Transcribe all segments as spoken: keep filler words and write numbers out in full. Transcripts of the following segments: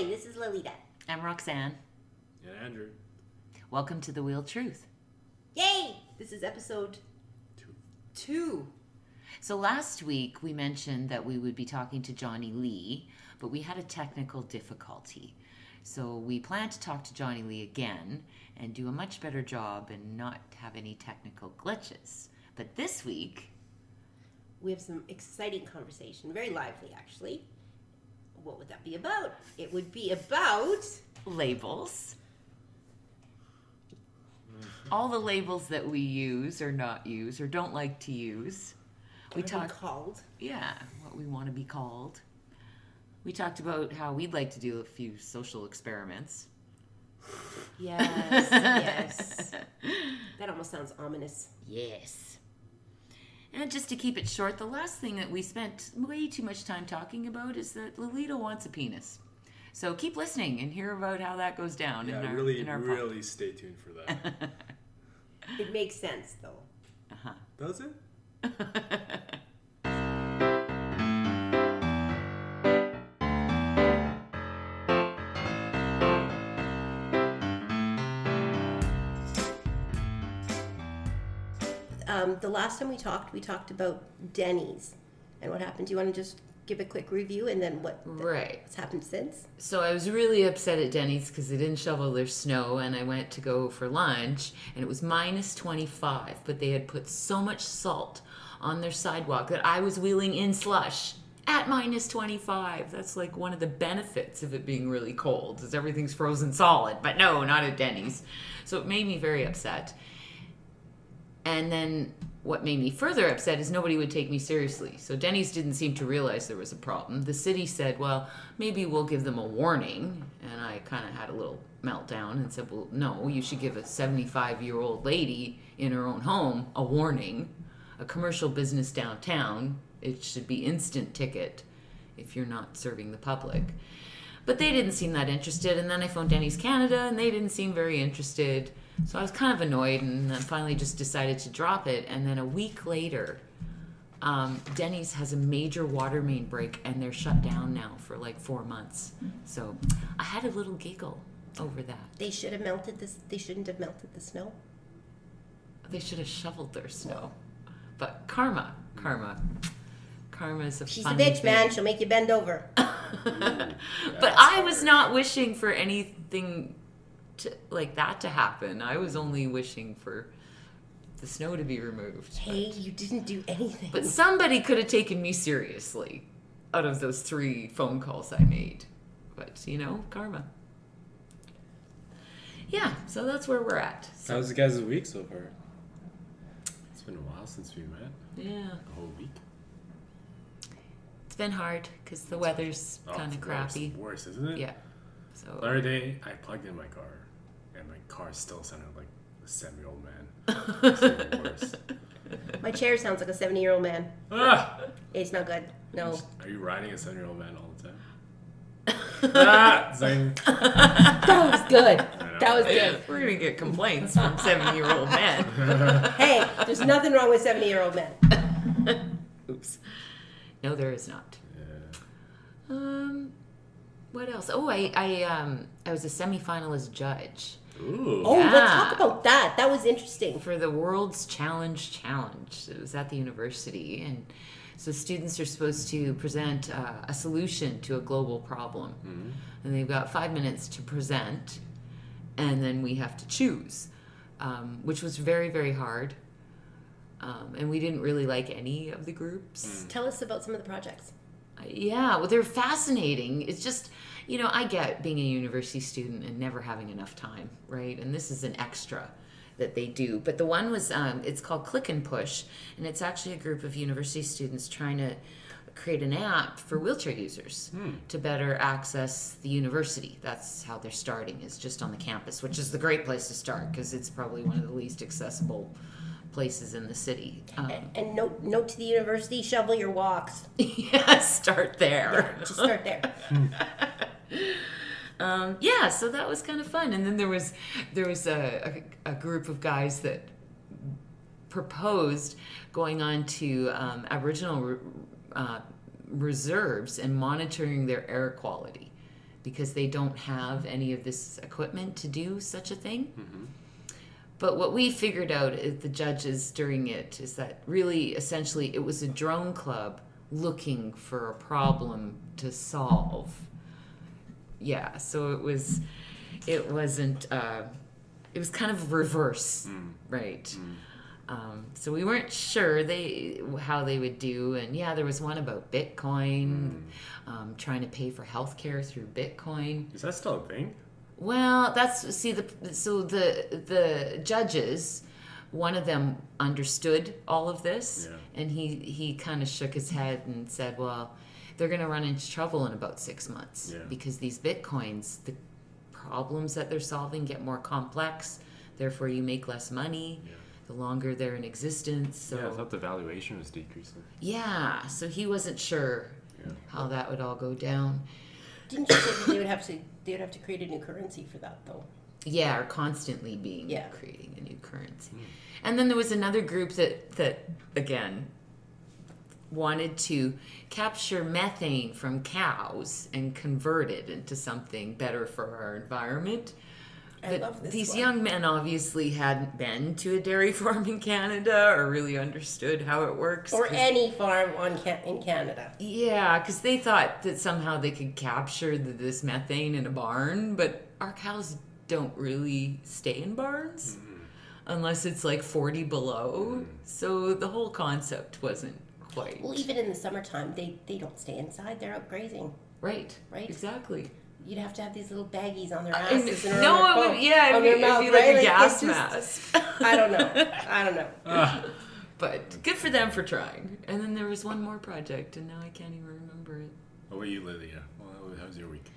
Hi, this is Lolita. I'm Roxanne. And Andrew. Welcome to The Wheel Truth. Yay! This is episode Two. two. So last week we mentioned that we would be talking to Johnny Lee, but we had a technical difficulty. So we plan to talk to Johnny Lee again and do a much better job and not have any technical glitches. But this week, We have some exciting conversation, very lively actually. What would that be about? It would be about labels. All the labels that we use or not use or don't like to use. We what talk called. Yeah, what we want to be called. We talked about how we'd like to do a few social experiments. Yes, yes. That almost sounds ominous. Yes. And just to keep it short, the last thing that we spent way too much time talking about is that Lolita wants a penis. So keep listening and hear about how that goes down Yeah, in our really, in our really stay tuned for that. It makes sense though. Uh-huh. Does it? Um, the last time we talked, we talked about Denny's and what happened. Do you want to just give a quick review and then what Right. what's happened since? So I was really upset at Denny's because they didn't shovel their snow, and I went to go for lunch, and it was minus twenty-five, but they had put so much salt on their sidewalk that I was wheeling in slush at minus twenty-five. That's like one of the benefits of it being really cold, is everything's frozen solid. But no, not at Denny's. So it made me very upset. And then what made me further upset is nobody would take me seriously. So Denny's didn't seem to realize there was a problem. The city said, well, maybe we'll give them a warning. And I kind of had a little meltdown and said, well, no, you should give a seventy-five-year-old lady in her own home a warning. A commercial business downtown, it should be instant ticket if you're not serving the public. But they didn't seem that interested. And then I phoned Denny's Canada, and they didn't seem very interested. So I was kind of annoyed, and then finally just decided to drop it. And then a week later, um, Denny's has a major water main break, and they're shut down now for like four months. So I had a little giggle over that. They should have melted this. They shouldn't have melted the snow. They should have shoveled their snow. But karma, karma, karma is a She's a funny bitch, thing. man. She'll make you bend over. But I was not wishing for anything to, like that to happen. I was only wishing for the snow to be removed. Hey, you didn't do anything. But somebody could have taken me seriously out of those three phone calls I made. But, you know, karma. Yeah, so that's where we're at. So, How's the guys' week so far? It's been a while since we met. yeah, A whole week. it's been hard because the weather's Oh, kind it's of crappy. Worse, worse, isn't it? Yeah. So The other day, I plugged in my car, and my car still sounded like a seven-year-old man. It's even worse. My chair sounds like a seventy-year-old man. Ah! It's not good. No. Are you riding a seven-year-old man all the time? ah! Zing. That was good. know. That was good. we're gonna get complaints from seven-year-old men. Hey, there's nothing wrong with seventy-year-old men. Oops. No, there is not. Yeah. Um, what else? Oh, I, I, um, I was a semifinalist judge Ooh. Oh, let's Yeah. talk about that. That was interesting. for the World's Challenge Challenge. It was at the university, and so students are supposed to present uh, a solution to a global problem, Mm-hmm. and they've got five minutes to present, and then we have to choose, um, which was very, very hard. Um, and we didn't really like any of the groups. Tell us about some of the projects. Yeah, well, they're fascinating. It's just, you know, I get being a university student and never having enough time, right? And this is an extra that they do. But the one was, um, it's called Click and Push, and it's actually a group of university students trying to create an app for wheelchair users to better access the university. That's how they're starting, is just on the campus, which is the great place to start because it's probably one of the least accessible places in the city. Um, And note, note to the university: shovel your walks. yeah, start there. Just start there. Um, yeah, so that was kind of fun. And then there was there was a, a, a group of guys that proposed going on to um, Aboriginal uh, reserves and monitoring their air quality. because they don't have any of this equipment to do such a thing. Mm-hmm. But what we figured out is the judges during it is that really essentially it was a drone club looking for a problem to solve. Yeah, so it was, it wasn't, uh, it was kind of reverse, Mm. right? Mm. Um, so we weren't sure they how they would do, and yeah, there was one about Bitcoin, Mm. um, trying to pay for healthcare through Bitcoin. Is that still a thing? Well, that's see the so the the judges, one of them understood all of this, Yeah. and he he kind of shook his head and said, "Well, they're going to run into trouble in about six months Yeah. because these bitcoins, the problems that they're solving get more complex. Therefore, you make less money Yeah. the longer they're in existence." So Yeah, I thought the valuation was decreasing. yeah, so he wasn't sure Yeah. how that would all go down. Didn't you say that they would have to they would have to create a new currency for that though? Yeah, or constantly being Yeah. creating a new currency. Mm. And then there was another group that that again wanted to capture methane from cows and convert it into something better for our environment. I But love this these one. young men obviously hadn't been to a dairy farm in Canada or really understood how it works. Or 'cause- any farm on Ca- in Canada. Yeah, because they thought that somehow they could capture the, this methane in a barn, but our cows don't really stay in barns unless it's like forty below. So the whole concept wasn't quite Well, even in the summertime, they, they don't stay inside. They're out grazing. right. Right. Exactly. You'd have to have these little baggies on their And- asses. and no, around it their would, phone- yeah, it'd on be, their it'd mouth, be like right? a gas it's just- mask. I don't know. I don't know. Ah, But good for them for trying. And then there was one more project, and now I can't even remember it. what about you, Lilia? Well, how's your week?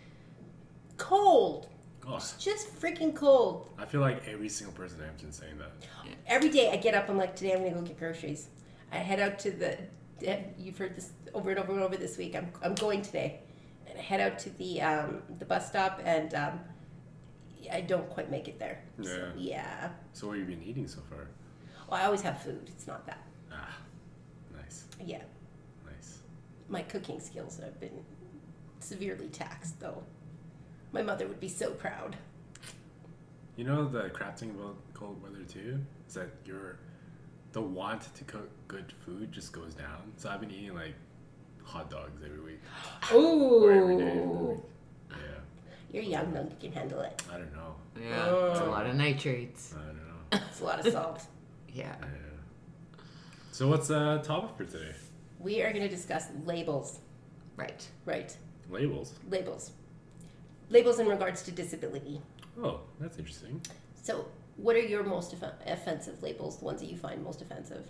Cold. Oh, It's just freaking cold. I feel like every single person in Hampton's saying that. Every day I get up, I'm like, today I'm going to go get groceries. I head out to the, you've heard this over and over and over this week. I'm, I'm going today. And I head out to the um, the bus stop, and um, I don't quite make it there. So, yeah. So what have you been eating so far? Well, I always have food. It's not that. Ah, nice, Yeah. nice. My cooking skills have been severely taxed, though. My mother would be so proud. You know the crap thing about cold weather too is that your the want to cook good food just goes down. So I've been eating like hot dogs every week or every day. Every week. Ooh. Yeah, You're young, though. You can handle it. I don't know. Yeah, it's a lot of nitrates. I don't know. It's a lot of salt. Yeah. Yeah. So what's the uh, topic for today? We are going to discuss labels. Right. Right. Labels. Labels. Labels in regards to disability. Oh, that's interesting. So, what are your most off- offensive labels, the ones that you find most offensive?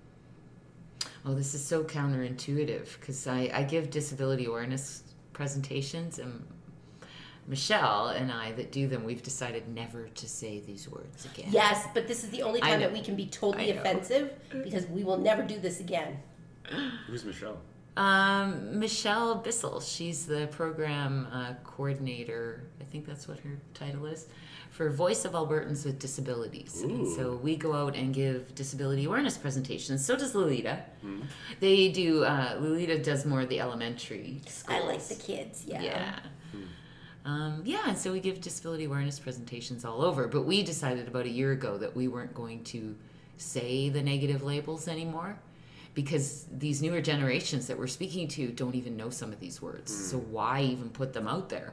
Oh, this is so counterintuitive because I, I give disability awareness presentations, and Michelle and I that do them, we've decided never to say these words again. Yes, but this is the only I time know. that we can be totally I know. offensive because we will never do this again. Who's Michelle? Um, Michelle Bissell, she's the program uh, coordinator, I think that's what her title is, for Voice of Albertans with Disabilities. And Ooh. so we go out and give disability awareness presentations. So does Lolita. Hmm. They do, uh, Lolita does more of the elementary schools. I like the kids, yeah. Yeah. Um, yeah, and so we give disability awareness presentations all over. But we decided about a year ago that we weren't going to say the negative labels anymore because these newer generations that we're speaking to don't even know some of these words. So why even put them out there?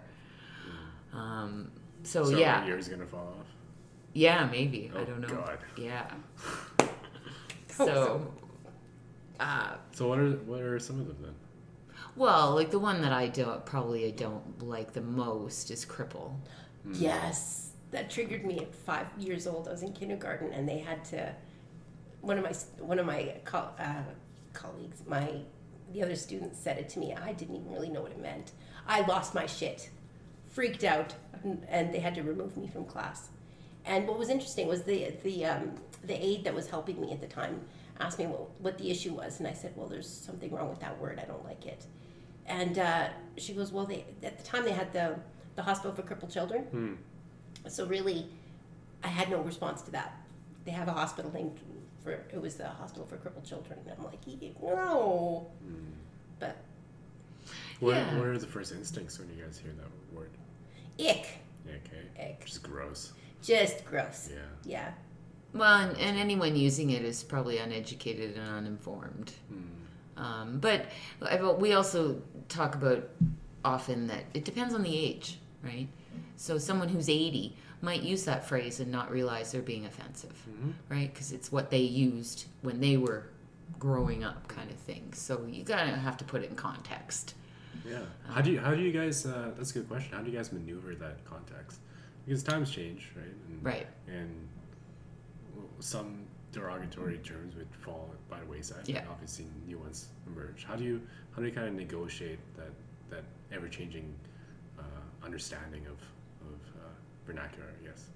Um, so, So yeah. my ear's gonna fall off. Yeah, maybe. I Oh, don't know. God. Yeah. Hope So, uh, So what are what are some of them then? well, like the one that I don't probably I don't like the most is cripple. Yes, that triggered me at five years old. I was in kindergarten, and they had to. One of my one of my co- uh, colleagues, my the other students said it to me. I didn't even really know what it meant. I lost my shit, freaked out, and, and they had to remove me from class. And what was interesting was the the um, the aide that was helping me at the time asked me what, what the issue was, and I said, well, there's something wrong with that word. I don't like it. And uh, she goes, well, they at the time they had the the hospital for crippled children. Hmm. So really, I had no response to that. They have a hospital named for it was the hospital for crippled children, and I'm like, "Yeah, no. But What, Yeah. what are the first instincts when you guys hear that word? Ick. Yeah, okay. Ick. Just gross. Just gross. Yeah. Yeah. Well, and, and anyone using it is probably uneducated and uninformed. Hmm. Um, but I- but we also talk about often that it depends on the age, right? So someone who's eighty might use that phrase and not realize they're being offensive, Mm-hmm. right? Because it's what they used when they were growing up, kind of thing. So you gotta have to put it in context. Yeah. How do you how do you guys? Uh, that's a good question. How do you guys maneuver that context? Because times change, right? And, Right. And some derogatory terms would fall by the wayside. Yeah. And obviously, new ones emerge. How do you how do you kind of negotiate that that ever changing uh, understanding of of uh, vernacular? I guess.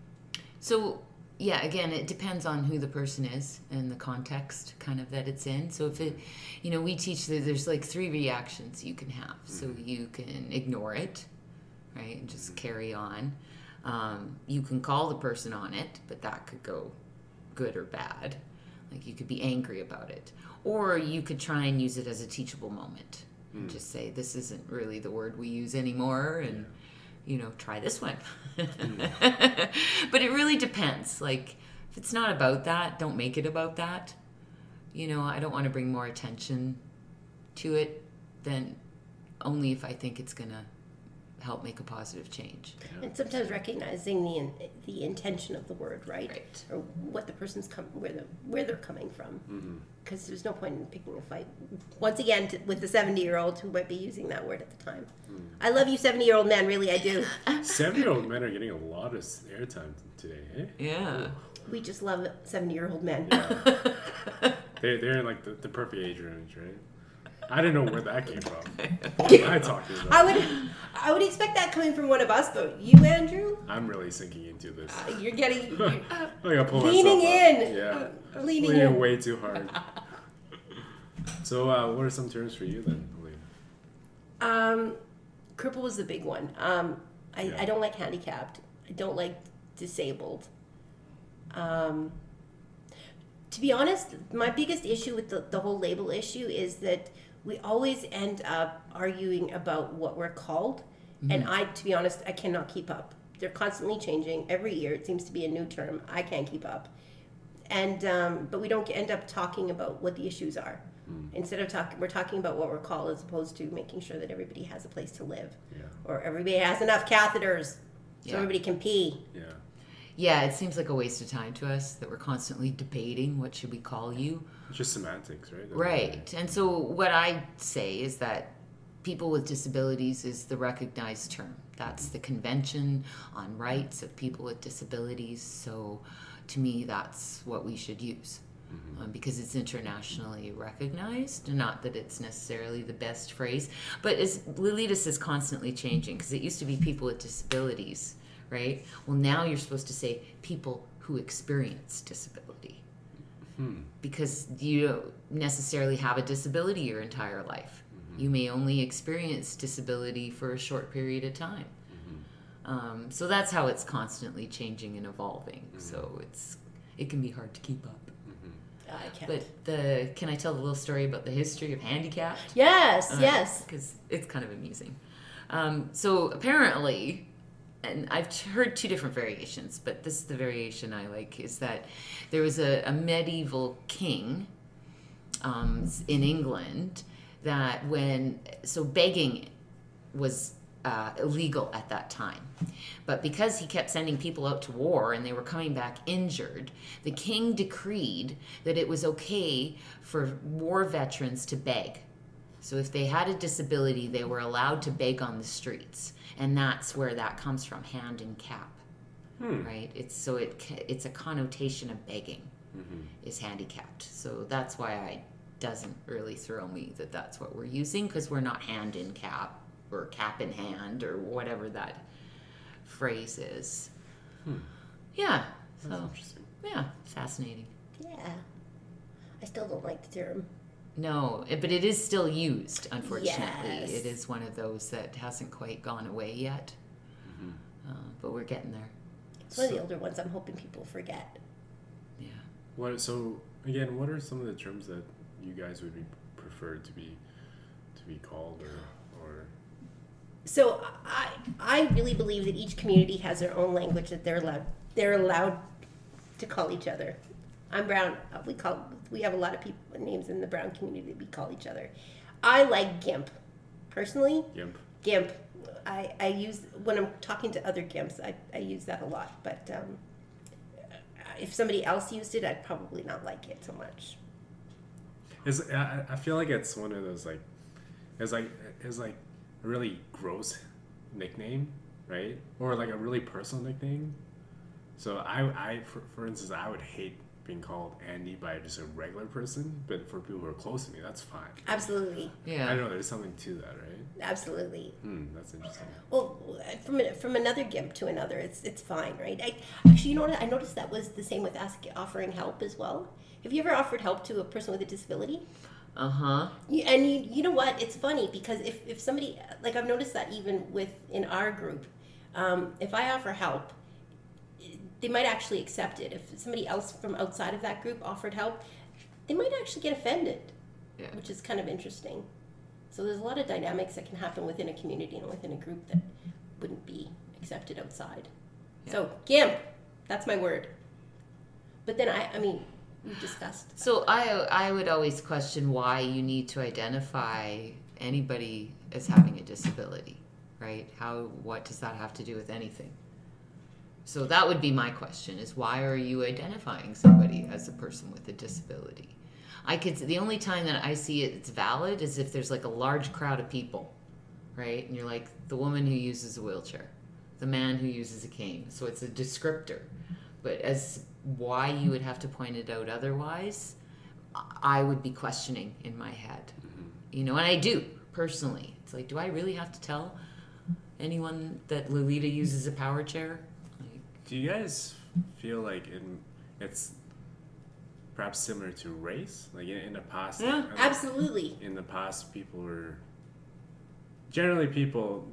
So yeah, again, it depends on who the person is and the context kind of that it's in. So if it, you know, we teach that there's like three reactions you can have. So you can ignore it, right, and just carry on. Um, you can call the person on it, but that could go good or bad. Like you could be angry about it. Or you could try and use it as a teachable moment. And just say, this isn't really the word we use anymore, and you know, try this one. But it really depends. Like, if it's not about that, don't make it about that. You know, I don't want to bring more attention to it than only if I think it's going to help make a positive change. And sometimes recognizing the in, the intention of the word, right? Right. Or what the person's come where the where they're coming from. Mm-hmm. Because there's no point in picking a fight. Once again, to, with the seventy-year-old who might be using that word at the time. I love you, seventy-year-old man. Really, I do. Seven-year-old men are getting a lot of airtime today, eh? Yeah. We just love seventy-year-old men. They're, they're in like the, the perfect age range, right? I didn't know where that came from. What am I talking about? I would, I would expect that coming from one of us, but you, Andrew, I'm really sinking into this. you're getting you're I gotta pull leaning myself up. in. Yeah. Uh, leaning Leaning in. way too hard. So, uh, what are some terms for you then, Helene? Um, cripple was the big one. Um, I, Yeah. I don't like handicapped. I don't like disabled. Um, to be honest, my biggest issue with the, the whole label issue is that we always end up arguing about what we're called. And I, to be honest, I cannot keep up. They're constantly changing. Every year it seems to be a new term. I can't keep up. And um, but we don't end up talking about what the issues are. Instead of talking, we're talking about what we're called as opposed to making sure that everybody has a place to live. Yeah. Or everybody has enough catheters so Yeah. everybody can pee. Yeah. Yeah, it seems like a waste of time to us that we're constantly debating what should we call you. It's just semantics, right? Right. And so what I say is that people with disabilities is the recognized term. That's the Convention on Rights of People with Disabilities. So to me, that's what we should use. Um, because it's internationally recognized. Not that it's necessarily the best phrase, but as Lilitas is constantly changing, because it used to be people with disabilities, right? Well, now you're supposed to say people who experience disability, Hmm. because you don't necessarily have a disability your entire life. You may only experience disability for a short period of time. Um, so that's how it's constantly changing and evolving. So it's it can be hard to keep up. I can't. But the can I tell a little story about the history of handicap? yes, yes. Because it's kind of amusing. Um, so apparently, and I've t- heard two different variations, but this is the variation I like, is that there was a, a medieval king um, in England that when, so begging was uh, illegal at that time. But because he kept sending people out to war and they were coming back injured, the king decreed that it was okay for war veterans to beg. So if they had a disability, they were allowed to beg on the streets. And that's where that comes from, hand and cap. Hmm. Right? It's so it ca- it's a connotation of begging Mm-hmm. is handicapped. So that's why I doesn't really throw me that that's what we're using, because we're not hand in cap or cap in hand or whatever that phrase is. Hmm. Yeah. That's So interesting. yeah, fascinating. Yeah. I still don't like the term. No, it, but it is still used, unfortunately. Yes. It is one of those that hasn't quite gone away yet. Uh, but we're getting there. It's one of the So- older ones I'm hoping people forget. Yeah. What? So again, what are some of the terms that you guys would be preferred to be to be called or so I I really believe that each community has their own language that they're allowed they're allowed to call each other. I'm Brown. uh, We call we have a lot of people names in the Brown community that we call each other. I like GIMP personally. Yimp. GIMP. I, I use when I'm talking to other GIMPs. I, I use that a lot. But um, if somebody else used it, I'd probably not like it so much. It's, I, I feel like it's one of those like, it's like it's like a really gross nickname, right? Or like a really personal nickname. So I, I for, for instance, I would hate being called Andy by just a regular person, but for people who are close to me, that's fine. Absolutely. Yeah. I don't know. There's something to that, right? Absolutely. Hmm, that's interesting. Well, from from another GIMP to another, it's it's fine, right? I, actually, you know what? I noticed that was the same with ask, offering help as well. Have you ever offered help to a person with a disability? Uh huh. You, and you, you know what? It's funny because if, if somebody, like I've noticed that even with in our group, um, if I offer help, they might actually accept it. If somebody else from outside of that group offered help, they might actually get offended, Yeah. which is kind of interesting. So there's a lot of dynamics that can happen within a community and within a group that wouldn't be accepted outside. Yeah. So GIMP, that's my word. But then I, I mean, we've discussed. So I I would always question why you need to identify anybody as having a disability, right? How what does that have to do with anything? So that would be my question: is why are you identifying somebody as a person with a disability? I could the only time that I see it, it's valid is if there's like a large crowd of people, right? And you're like the woman who uses a wheelchair, the man who uses a cane. So it's a descriptor. But as why you would have to point it out otherwise, I would be questioning in my head. Mm-hmm. You know, and I do personally. It's like, do I really have to tell anyone that Lolita uses a power chair? Like, Do you guys feel like in, it's perhaps similar to race? Like in, in the past, Yeah, I mean, Absolutely. in the past, people were generally people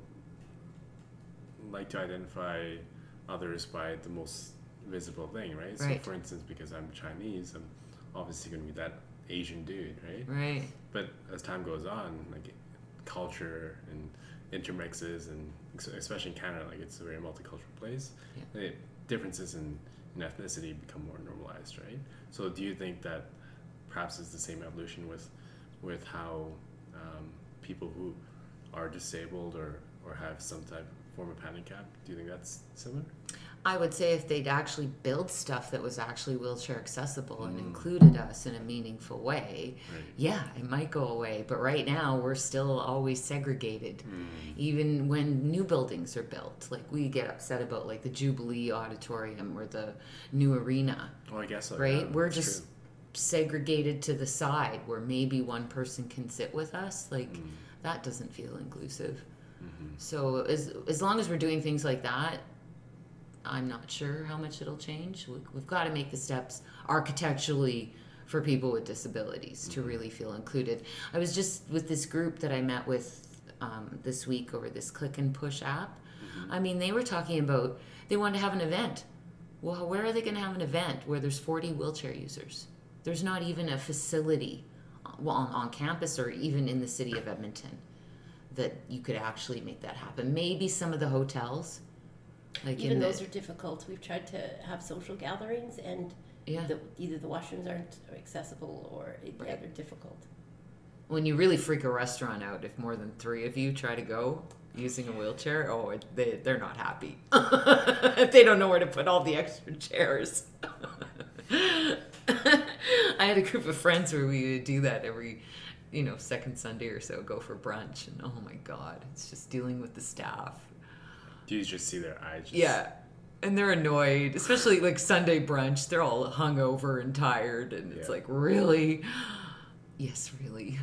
like to identify others by the most visible thing, right? So, Right. for instance, because I'm Chinese, I'm obviously going to be that Asian dude, right? right. But as time goes on, like culture and intermixes, and ex- especially in Canada, like it's a very multicultural place. Yeah. It, differences in, in ethnicity become more normalized, right? So, do you think that perhaps it's the same evolution with with how um, people who are disabled or or have some type of form of handicap? Do you think that's similar? I would say if they'd actually build stuff that was actually wheelchair accessible and Mm. included us in a meaningful way, Right. yeah, it might go away. But right now, we're still always segregated. Mm. Even when new buildings are built, like we get upset about like the Jubilee Auditorium or the new arena, Oh, I guess so. right? yeah, we're that's just true. segregated to the side where maybe one person can sit with us. Like Mm. that doesn't feel inclusive. Mhm. So as as long as we're doing things like that, I'm not sure how much it'll change. We, we've got to make the steps architecturally for people with disabilities to really feel included. I was just with this group that I met with um, this week over this Click and Push app. Mhm. I mean, they were talking about they wanted to have an event. Well, where are they going to have an event where there's forty wheelchair users? There's not even a facility well, on, on campus or even in the city of Edmonton that you could actually make that happen. Maybe some of the hotels. Like Even in those the, are difficult. We've tried to have social gatherings, and yeah. the, either the washrooms aren't accessible or yeah, Right. they're difficult. When you really freak a restaurant out, if more than three of you try to go using a wheelchair, oh, it, they they're not happy. They don't know where to put all the extra chairs. I had a group of friends where we would do that every, you know, second Sunday or so, go for brunch, and oh my God, it's just dealing with the staff. Do you just see their eyes? Just, Yeah. And they're annoyed, especially like Sunday brunch. They're all hungover and tired, and it's Yeah. like, really? Yes, really.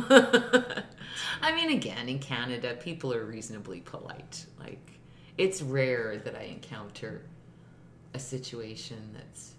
I mean, again, in Canada, people are reasonably polite. Like, it's rare that I encounter a situation that's,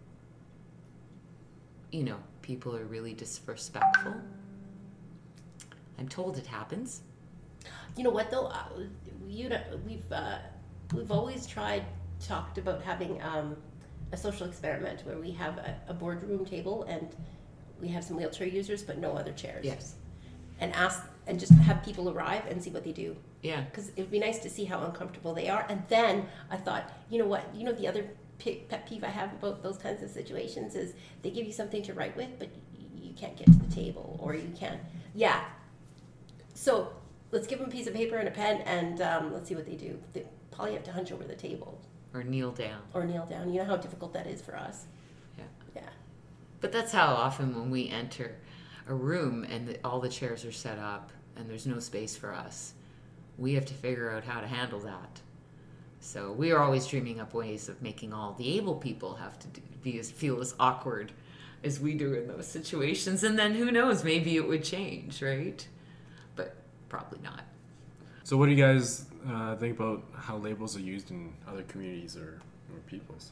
you know, people are really disrespectful. I'm told it happens. You know what though? Uh, you know, we've uh, we've always tried talked about having um, a social experiment where we have a, a boardroom table and we have some wheelchair users but no other chairs. Yes. And ask and just have people arrive and see what they do. Yeah. Because it would be nice to see how uncomfortable they are. And then I thought, you know what, you know the other pet peeve I have about those kinds of situations is they give you something to write with, but you can't get to the table, or you can't. Yeah. So let's give them a piece of paper and a pen, and um, let's see what they do. They probably have to hunch over the table. Or kneel down. Or kneel down. You know how difficult that is for us. Yeah. Yeah. But that's how often when we enter a room and the, all the chairs are set up and there's no space for us, we have to figure out how to handle that. So we are always dreaming up ways of making all the able people have to do, be as feel as awkward as we do in those situations. And then who knows, maybe it would change, right? But probably not. So what do you guys uh, think about how labels are used in other communities or, or peoples?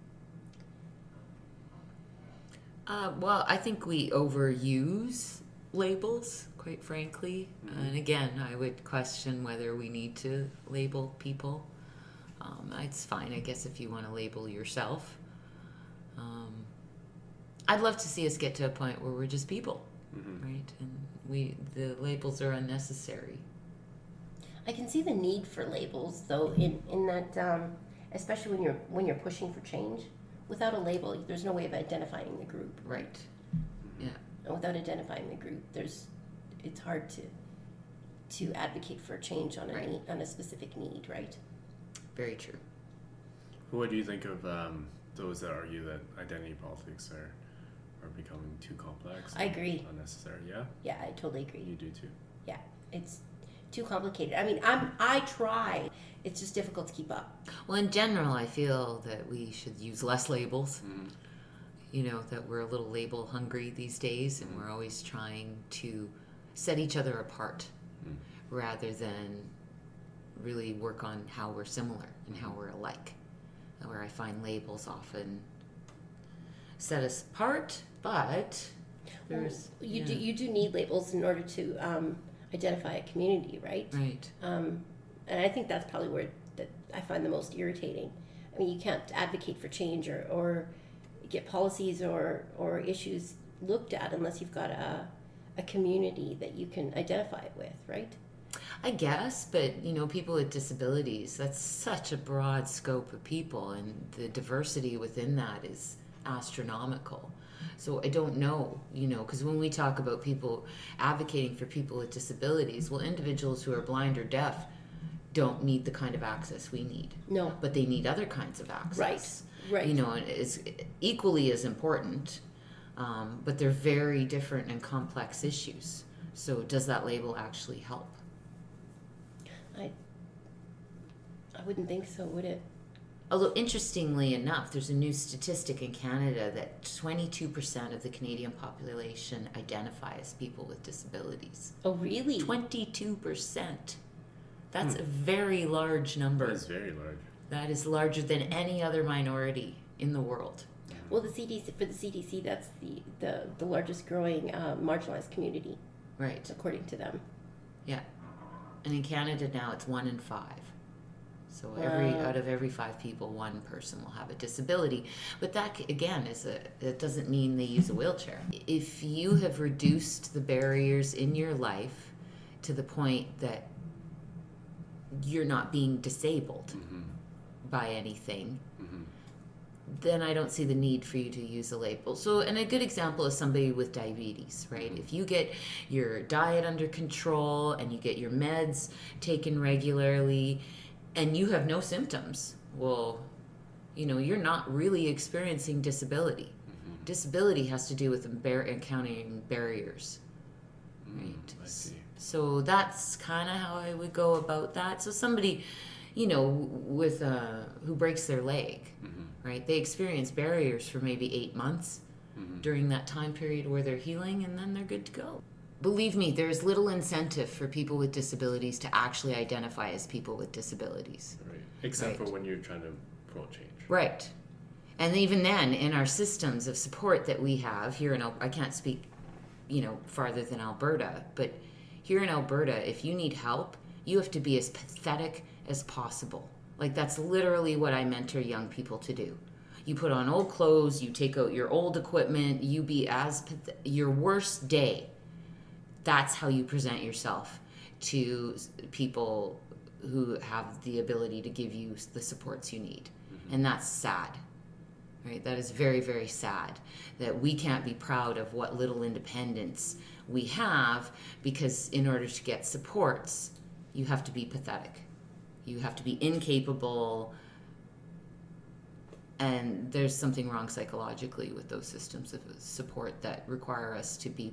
Uh, well, I think we overuse labels, quite frankly. Mm-hmm. And again, I would question whether we need to label people. Um, it's fine, I guess, if you want to label yourself. Um, I'd love to see us get to a point where we're just people, Mm-hmm. right? And we the labels are unnecessary. I can see the need for labels, though, in in that, um, especially when you're when you're pushing for change. Without a label, there's no way of identifying the group. Right. Yeah. And without identifying the group, there's it's hard to to advocate for change on a Right. need, on a specific need, right? Very true. What do you think of um, those that argue that identity politics are are becoming too complex? I agree. Unnecessary, yeah? Yeah, I totally agree. You do too. Yeah, it's too complicated. I mean, I'm I try. It's just difficult to keep up. Well, in general, I feel that we should use less labels. Mm-hmm. You know, that we're a little label hungry these days, and we're always trying to set each other apart Mm. rather than really work on how we're similar and how we're alike. Where I find labels often set us apart, but there's You yeah. do you do need labels in order to um, identify a community, right? right. Um, and I think that's probably where that I find the most irritating. I mean, you can't advocate for change or, or get policies or, or issues looked at unless you've got a, a community that you can identify it with, right? I guess, but you know, people with disabilities, that's such a broad scope of people, and the diversity within that is astronomical. So I don't know, you know, because when we talk about people advocating for people with disabilities, well, individuals who are blind or deaf don't need the kind of access we need, No. but they need other kinds of access. Right, right. You know, and it's equally as important, um, but they're very different and complex issues. So does that label actually help? I I wouldn't think so, would it? Although, interestingly enough, there's a new statistic in Canada that twenty-two percent of the Canadian population identify as people with disabilities. Oh, really? twenty-two percent. That's a very large number. That is very large. That is larger than any other minority in the world. Well, the C D C, for the C D C, that's the, the, the largest growing uh, marginalized community, Right. according to them. Yeah. And in Canada now, it's one in five. So every Wow. out of every five people, one person will have a disability. But that c- again is a that doesn't mean they use a wheelchair. If you have reduced the barriers in your life to the point that you're not being disabled Mm-hmm. by anything, Mm-hmm. then I don't see the need for you to use a label. So, and a good example is somebody with diabetes, right? If you get your diet under control and you get your meds taken regularly and you have no symptoms, well, you know, you're not really experiencing disability. Mm-hmm. Disability has to do with embar- encountering barriers, right? Mm, I see. So that's kind of how I would go about that. So somebody, you know, with uh, who breaks their leg, Mm-hmm. right? They experience barriers for maybe eight months Mm-hmm. during that time period where they're healing, and then they're good to go. Believe me, there's little incentive for people with disabilities to actually identify as people with disabilities. Right. Except Right. for when you're trying to promote change. Right. And even then, in our systems of support that we have here in, Al- I can't speak, you know, farther than Alberta, but here in Alberta, if you need help, you have to be as pathetic as possible. Like, that's literally what I mentor young people to do. You put on old clothes, you take out your old equipment, you be as path- your worst day. that's how you present yourself to people who have the ability to give you the supports you need. Mm-hmm. And that's sad, right? That is very, very sad that we can't be proud of what little independence we have, because in order to get supports, you have to be pathetic. You have to be incapable, and there's something wrong psychologically with those systems of support that require us to be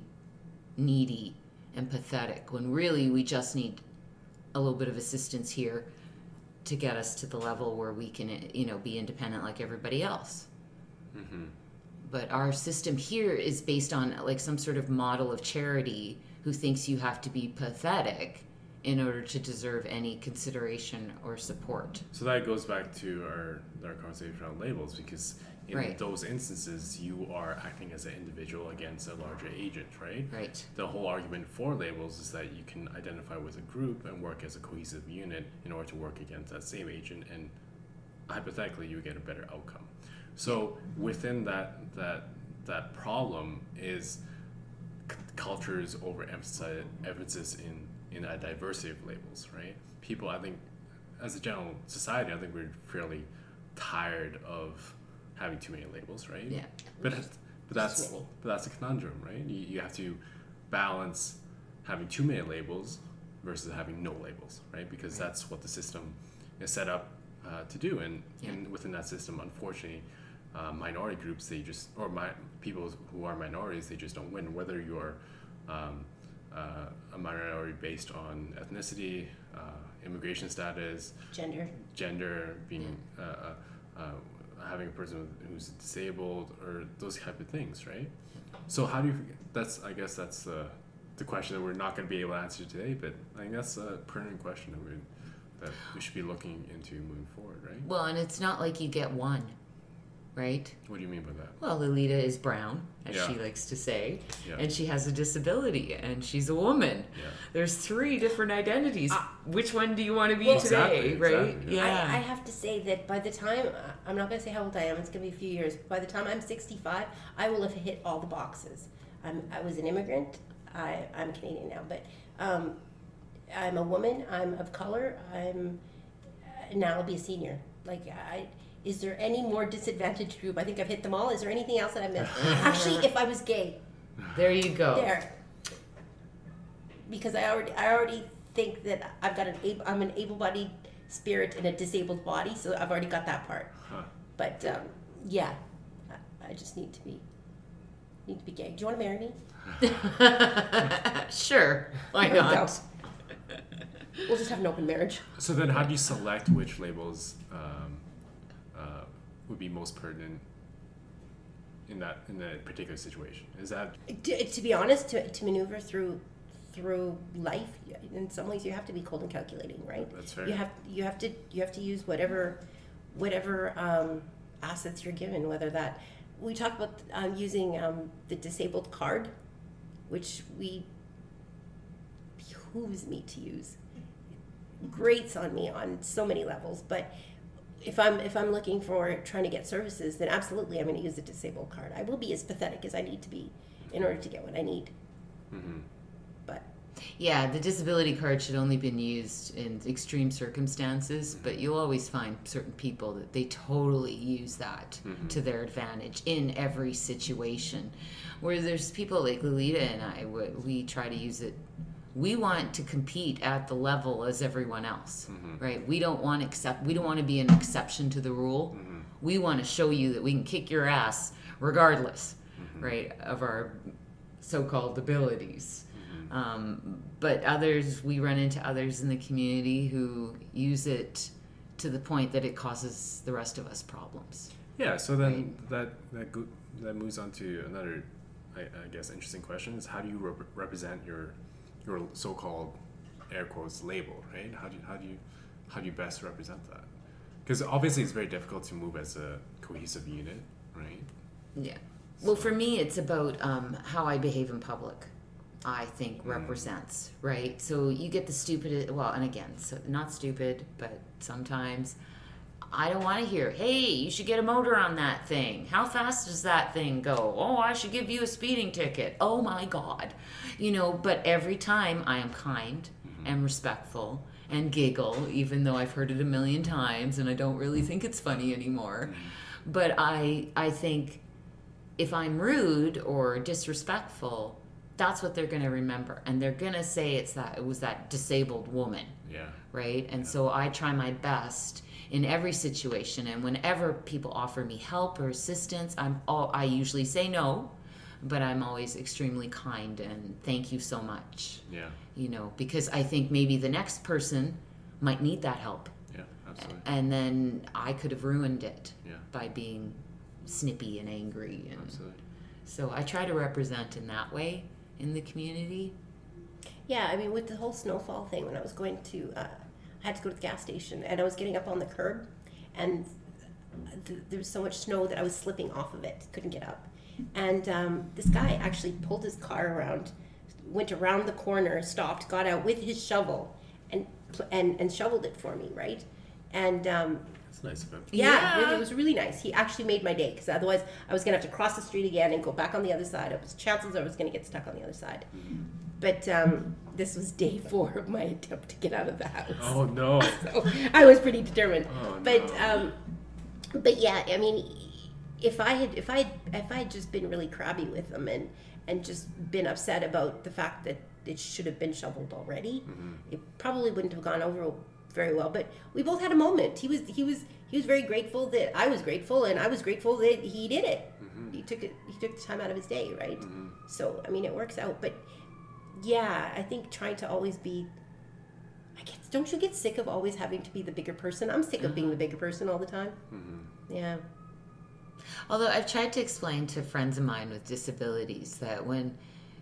needy and pathetic, when really we just need a little bit of assistance here to get us to the level where we can, you know, be independent like everybody else. Mm-hmm. But our system here is based on like some sort of model of charity who thinks you have to be pathetic in order to deserve any consideration or support. So that goes back to our, our conversation around labels, because in right. those instances, you are acting as an individual against a larger agent, right? Right. The whole argument for labels is that you can identify with a group and work as a cohesive unit in order to work against that same agent, and hypothetically, you get a better outcome. So within that that that problem is c- culture's overemphasis emphasis in in a diversity of labels, right? People, I think, as a general society, I think we're fairly tired of having too many labels, right? Yeah. But but that's but that's a conundrum, right? You you have to balance having too many labels versus having no labels, right? Because right. that's what the system is set up uh, to do, and, yeah. and within that system, unfortunately, uh, minority groups, they just, or my people who are minorities, they just don't win. Whether you're um, uh, a minority based on ethnicity, uh, immigration status, gender, gender, being yeah. uh, uh, having a person who's disabled, or those type of things, right? So how do you? That's I guess that's the the question that we're not going to be able to answer today, but I think that's a pertinent question that we that we should be looking into moving forward, right? Well, and it's not like you get one, right? What do you mean by that? Well, Lolita is brown, as yeah. she likes to say, yeah. and she has a disability, and she's a woman. Yeah. There's three different identities. Uh, Which one do you want to be well, today, exactly, right? Exactly. Yeah. I, I have to say that by the time, I'm not going to say how old I am, it's going to be a few years. By the time I'm sixty-five, I will have hit all the boxes. I'm, I was an immigrant. I, I'm Canadian now, but um, I'm a woman. I'm of color. I'm now I'll be a senior. Like, I, is there any more disadvantaged group? I think I've hit them all. Is there anything else that I missed? Actually, if I was gay, there you go. There, because I already I already think that I've got an able, I'm an able-bodied spirit in a disabled body, so I've already got that part. Huh. But um, yeah, I, I just need to be need to be gay. Do you want to marry me? Sure, why not? We'll just have an open marriage. So then, how do you select which labels um, uh, would be most pertinent in that in that particular situation? Is that to, to be honest, to to maneuver through through life, in some ways you have to be cold and calculating, right? That's fair. You have you have to you have to use whatever whatever um, assets you're given. Whether that we talked about um, using um, the disabled card, which we behooves me to use. Grates on me on so many levels, but if I'm if I'm looking for trying to get services, then absolutely I'm going to use the disabled card. I will be as pathetic as I need to be in order to get what I need. Mm-hmm. But yeah, the disability card should only been used in extreme circumstances, mm-hmm. but you'll always find certain people that they totally use that mm-hmm. to their advantage in every situation. Where there's people like Lolita and I, we try to use it. We want to compete at the level as everyone else, mm-hmm. right? We don't want accept. We don't want to be an exception to the rule. Mm-hmm. We want to show you that we can kick your ass regardless, mm-hmm. right, of our so-called abilities. Mm-hmm. Um, but others, we run into others in the community who use it to the point that it causes the rest of us problems. Yeah. So then right? that that go- that moves on to another, I, I guess, interesting question: is how do you rep- represent your your so-called air quotes label, right? How do you, how do you how do you best represent that? Because obviously it's very difficult to move as a cohesive unit, right? Yeah. Well, for me, it's about um, how I behave in public. I think represents, mm. right? So you get the stupid, well, and again, so not stupid, but sometimes I don't want to hear, hey, you should get a motor on that thing. How fast does that thing go? Oh, I should give you a speeding ticket. Oh my God. You know, but every time I am kind mm-hmm. and respectful and giggle, even though I've heard it a million times and I don't really think it's funny anymore. Mm-hmm. But I, I think if I'm rude or disrespectful, that's what they're going to remember. And they're going to say it's that it was that disabled woman. Yeah. Right? And yeah. so I try my best in every situation, and whenever people offer me help or assistance, I'm all, I usually say no, but I'm always extremely kind and thank you so much. Yeah. You know, because I think maybe the next person might need that help. Yeah, absolutely. And then I could have ruined it yeah. by being snippy and angry. And absolutely. So I try to represent in that way in the community. Yeah, I mean, with the whole snowfall thing, when I was going to, uh, I had to go to the gas station, and I was getting up on the curb, and th- there was so much snow that I was slipping off of it, couldn't get up. And um, this guy actually pulled his car around, went around the corner, stopped, got out with his shovel, and and and shoveled it for me, right? And um, that's nice of him. Yeah, Yeah. Really, it was really nice. He actually made my day, because otherwise I was gonna have to cross the street again and go back on the other side. It was chances I was gonna get stuck on the other side. Mm-hmm. But um, this was day four of my attempt to get out of the house. Oh no! So I was pretty determined. Oh, but no. um, but yeah, I mean, if I had if I had, if I had just been really crabby with them and and just been upset about the fact that it should have been shoveled already, mm-hmm. it probably wouldn't have gone over very well. But we both had a moment. He was he was he was very grateful that I was grateful, and I was grateful that he did it. Mm-hmm. He took it. He took the time out of his day, right? Mm-hmm. So I mean, it works out. But yeah, I think trying to always be. I guess, don't you get sick of always having to be the bigger person? I'm sick of being the bigger person all the time. Mm-hmm. Yeah. Although I've tried to explain to friends of mine with disabilities that when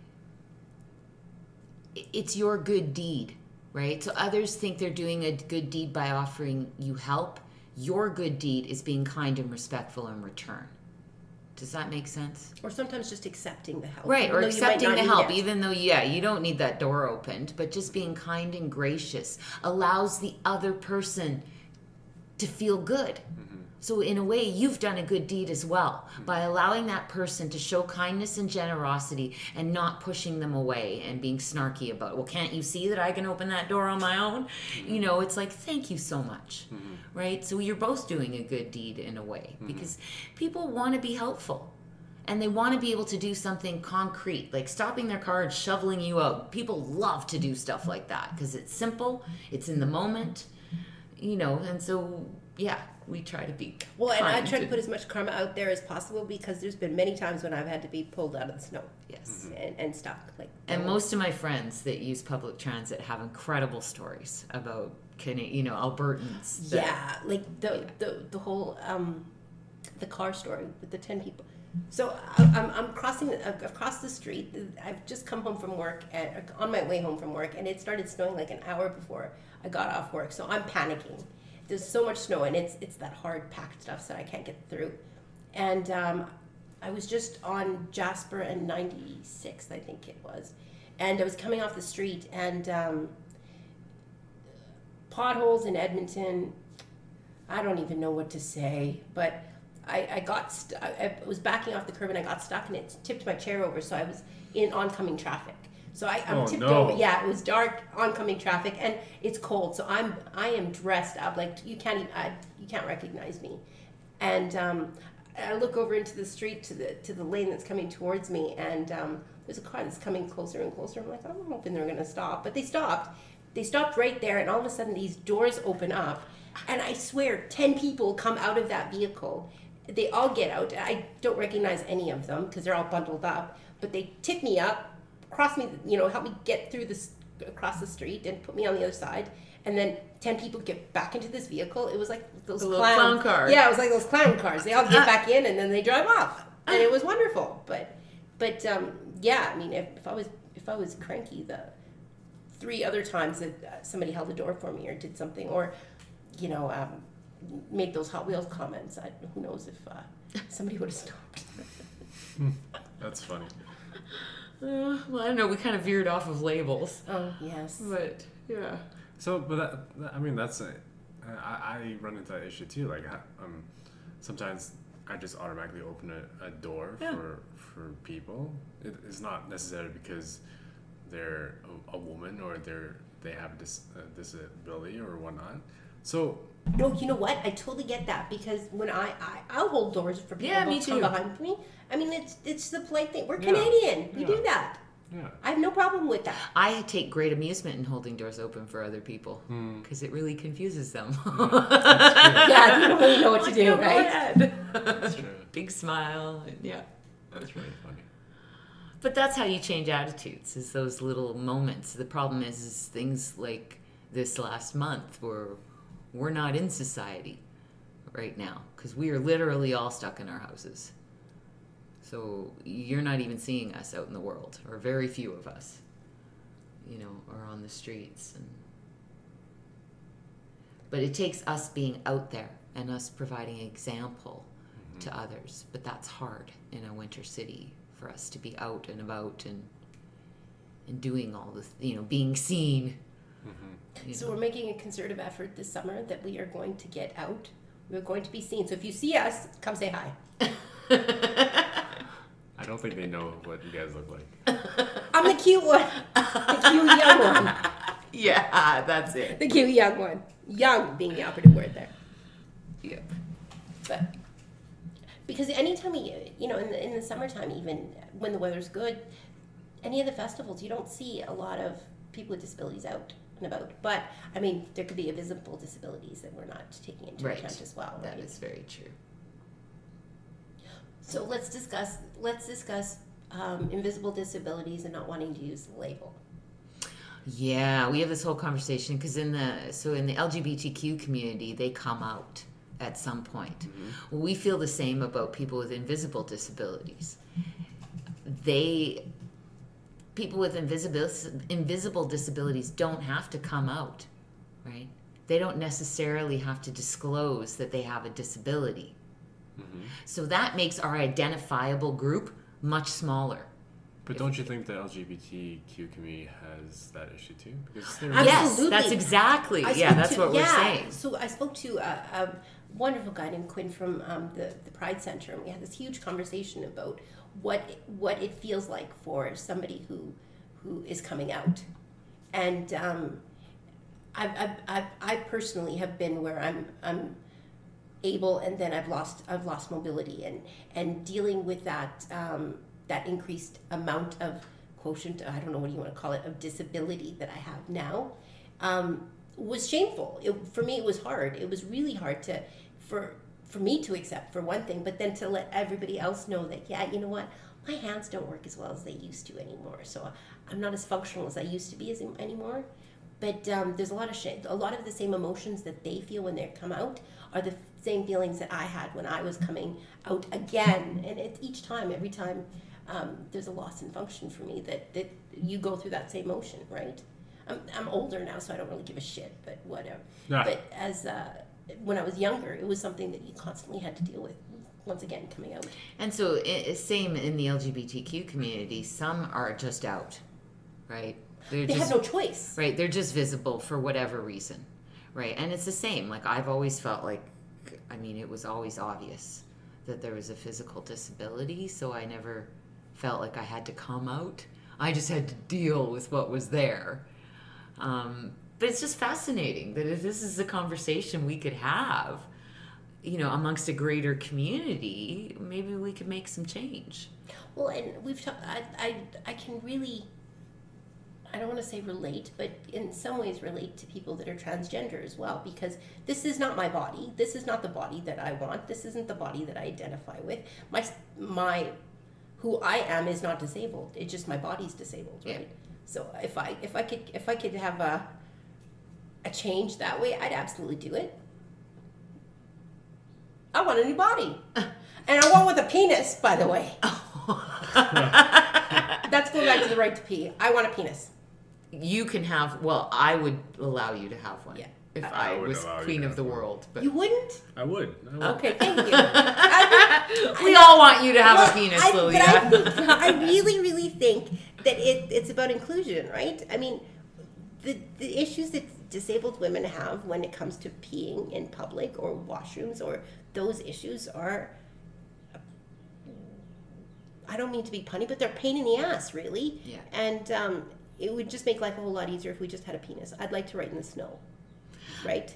it's your good deed, right? So others think they're doing a good deed by offering you help. Your good deed is being kind and respectful in return. Does that make sense? Or sometimes just accepting the help. Right, or accepting the help, it. even though, yeah, you don't need that door opened, but just being kind and gracious allows the other person to feel good. Mm-hmm. So in a way, you've done a good deed as well mm-hmm. by allowing that person to show kindness and generosity and not pushing them away and being snarky about it. Well, can't you see that I can open that door on my own? Mm-hmm. You know, it's like, thank you so much, mm-hmm. right? So you're both doing a good deed in a way mm-hmm. because people want to be helpful and they want to be able to do something concrete, like stopping their car and shoveling you out. People love to do stuff like that because it's simple, it's in the moment, you know, and so, yeah. We try to be well, and I try to put as much karma out there as possible because there's been many times when I've had to be pulled out of the snow, yes, mm-hmm. and, and stuck. Like, and oh. most of my friends that use public transit have incredible stories about, you know, Albertans. That, yeah, like the yeah. the the whole um, the car story with the ten people. So I'm I'm crossing I've crossed the street. I've just come home from work and on my way home from work, and it started snowing like an hour before I got off work. So I'm panicking. There's so much snow, and it's it's that hard packed stuff that I can't get through. And um, I was just on Jasper and ninety-sixth, I think it was, and I was coming off the street, and um, potholes in Edmonton. I don't even know what to say, but I, I got st- I, I was backing off the curb, and I got stuck, and it tipped my chair over, so I was in oncoming traffic. So I, I'm oh, tipped no. over. Yeah, it was dark, oncoming traffic, and it's cold. So I'm I am dressed up like you can't even, I, you can't recognize me. And um, I look over into the street to the to the lane that's coming towards me, and um, there's a car that's coming closer and closer. I'm like, I'm hoping they're going to stop, but they stopped. They stopped right there, and all of a sudden these doors open up, and I swear ten people come out of that vehicle. They all get out. I don't recognize any of them because they're all bundled up, but they tip me up. Cross me, you know, help me get through this across the street and put me on the other side. And then ten people get back into this vehicle. It was like those the clown, clown cars. Yeah, it was like those clown cars. They all get back in and then they drive off, and it was wonderful. But, but um, yeah, I mean, if, if I was if I was cranky, the three other times that uh, somebody held the door for me or did something, or you know, um, made those Hot Wheels comments, I, who knows if uh, somebody would have stopped. That's funny. Uh, well, I don't know. We kind of veered off of labels. Oh, yes. But, yeah. So, but that, that, I mean, that's a, I, I run into that issue too. Like, um, sometimes I just automatically open a, a door Yeah. for for people. It, it's not necessarily because they're a, a woman or they're they have a, dis, a disability or whatnot. So No, you know what? I totally get that because when I, I I'll hold doors for people Yeah, who me come too. behind me. I mean, it's it's the polite thing. We're Yeah. Canadian. We Yeah. do that. yeah, I have no problem with that. I take great amusement in holding doors open for other people Hmm. because it really confuses them. Yeah, you don't really know what to Like, do, no, go right? ahead. that's true. Big smile. And yeah. That's really funny. But that's how you change attitudes, is those little moments. The problem is, is things like this last month where we're not in society right now because we are literally all stuck in our houses. So you're not even seeing us out in the world, or very few of us, you know, are on the streets. And but it takes us being out there and us providing example Mm-hmm. to others. But that's hard in a winter city for us to be out and about and and doing all this, you know, being seen. Mm-hmm. you So know. we're making a concerted effort this summer that we are going to get out. We're going to be seen. So if you see us, come say hi. I don't think they know what you guys look like. I'm the cute one. The cute young one. Yeah, that's it. The cute young one. Young being the operative word there. Yep. But because anytime we, you know, in the, in the summertime, even when the weather's good, any of the festivals, you don't see a lot of people with disabilities out and about. But I mean, there could be invisible disabilities that we're not taking into Right. account as well. That right? is very true. So let's discuss. Let's discuss um, invisible disabilities and not wanting to use the label. Yeah, we have this whole conversation because in the so in the L G B T Q community, they come out at some point. Well, we feel the same about people with invisible disabilities. They people with invisible invisible disabilities don't have to come out, right? They don't necessarily have to disclose that they have a disability. Mm-hmm. So that makes our identifiable group much smaller. But don't you think the L G B T Q community has that issue too? Because they're Absolutely. Yes, that's exactly. I Yeah, spoke that's to- what we're yeah, saying. So I spoke to a, a wonderful guy named Quinn from um, the the Pride Center, and we had this huge conversation about what what it feels like for somebody who who is coming out, and um, I've, I've, I've I personally have been where I'm I'm able, and then I've lost I've lost mobility, and and dealing with that um, that increased amount of quotient, I don't know what you want to call it, of disability that I have now, um, was shameful. It, for me, it was hard. It was really hard to for for me to accept, for one thing, but then to let everybody else know that, yeah, you know what, my hands don't work as well as they used to anymore. So I'm not as functional as I used to be as anymore. But um, there's a lot of shit. A lot of the same emotions that they feel when they come out are the same feelings that I had when I was coming out again. And it, each time, every time, um, there's a loss in function for me that, that you go through that same motion, right? I'm, I'm older now, so I don't really give a shit, but whatever. Yeah. But as uh, when I was younger, it was something that you constantly had to deal with. Once again, coming out. And so, i same in the L G B T Q community. Some are just out, right? They're They just, have no choice. right. They're just visible for whatever reason, right? And it's the same. Like I've always felt like, I mean, it was always obvious that there was a physical disability, so I never felt like I had to come out. I just had to deal with what was there. Um, but it's just fascinating that if this is a conversation we could have, you know, amongst a greater community, maybe we could make some change. Well, and we've talked. I, I, I can really. I don't want to say relate, but in some ways relate to people that are transgender as well, because this is not my body. This is not the body that I want. This isn't the body that I identify with. My my, who I am is not disabled. It's just my body's disabled, right? Yeah. So if I if I could if I could have a a change that way, I'd absolutely do it. I want a new body, and I want with a penis, by the way. That's going back to the right to pee. I want a penis. You can have, well, I would allow you to have one Yeah. if I I, would was allow you queen to of have the one. world. But You wouldn't? I would. I would. Okay, thank you. I, we all want you to have well, a penis, I, Lilia. But I, think, I really, really think that it, it's about inclusion, right? I mean, the the issues that disabled women have when it comes to peeing in public or washrooms or those issues are, I don't mean to be punny, but they're a pain in the ass, really. Yeah. And um, it would just make life a whole lot easier if we just had a penis. I'd like to write in the snow, right?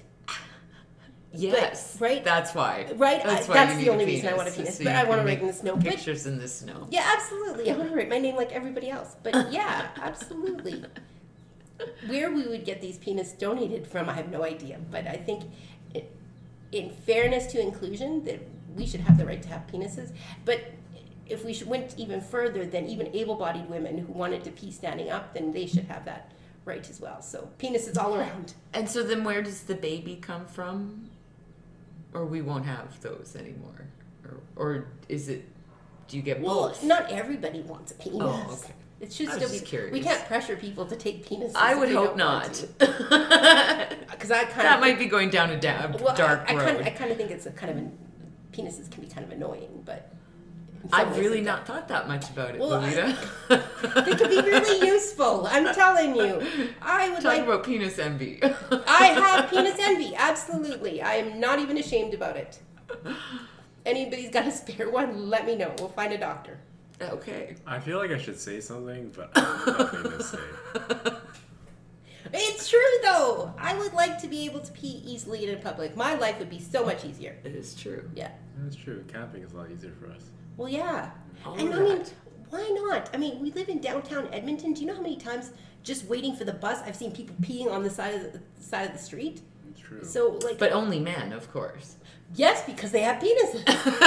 Yes, But, right? That's why. Right? That's I- why that's you the need only a reason I want a so penis, you but I can wanna write make in the snow. But- Pictures in the snow. Yeah, absolutely. I want to write my name like everybody else. But yeah, absolutely. Where we would get these penis donated from, I have no idea. But I think, it, in fairness to inclusion, that we should have the right to have penises. But if we should went even further, then even able-bodied women who wanted to pee standing up, then they should have that right as well. So penises all around. And so then where does the baby come from? Or we won't have those anymore? Or, or is it, do you get Well, both? not everybody wants a penis. Oh, okay. It should I was still just be. curious. We can't pressure people to take penises. I if would they hope don't want not. to. Because I kind That of might be going down a da- well, dark I, I road. kind of, I kind of think it's a kind of an, penises can be kind of annoying, but in some I've ways really it's not thought that much about it, Well, I- Lolita. They can be really useful. I'm telling you. I would Talk like. about penis envy. I have penis envy. Absolutely. I am not even ashamed about it. Anybody's got a spare one? Let me know. We'll find a doctor. Okay. I feel like I should say something, but I have nothing to say. It's true though. I would like to be able to pee easily in public. My life would be so much easier. It is true. Yeah. That's true. Camping is a lot easier for us. Well, yeah. All and of I mean, that. why not? I mean, we live in downtown Edmonton. Do you know how many times just waiting for the bus I've seen people peeing on the side of the, the side of the street? It's true. So like, But only men, of course. yes, because they have penises,